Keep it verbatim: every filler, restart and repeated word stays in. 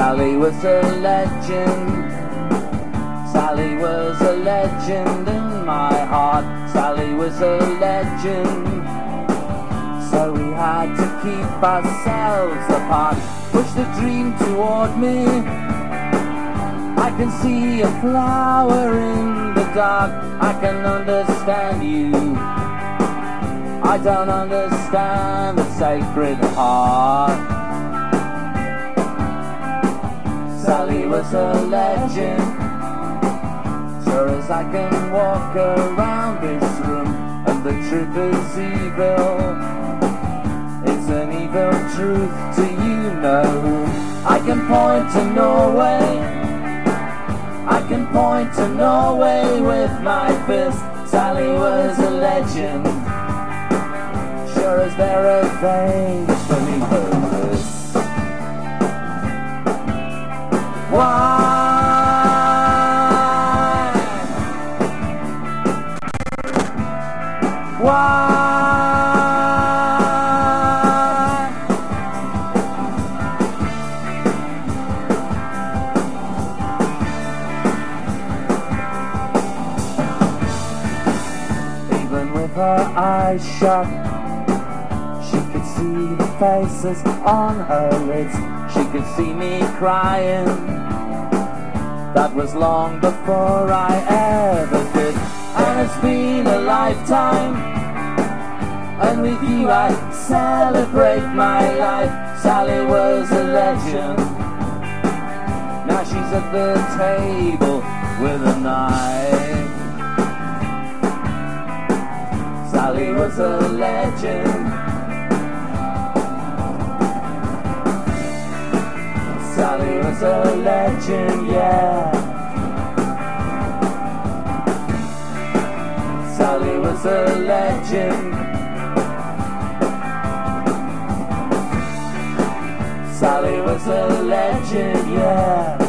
Sally was a legend. Sally was a legend in my heart. Sally was a legend. So we had to keep ourselves apart. Push the dream toward me. I can see a flower in the dark. I can understand you. I don't understand the sacred heart. Sally was a legend. Sure as I can walk around this room, and the truth is evil. It's an evil truth to you know. I can point to Norway. I can point to Norway with my fist. Sally was a legend. Sure as there are veins beneath her wrist. Why? Why? Even with her eyes shut, she could see the faces on her lids. She could see me crying. That was long before I ever did. And it's been a lifetime, and with you I celebrate my life. Sally was a legend. Now she's at the table with a knife. Sally was a legend. Sally was a legend, yeah. Sally was a legend. Sally was a legend, yeah.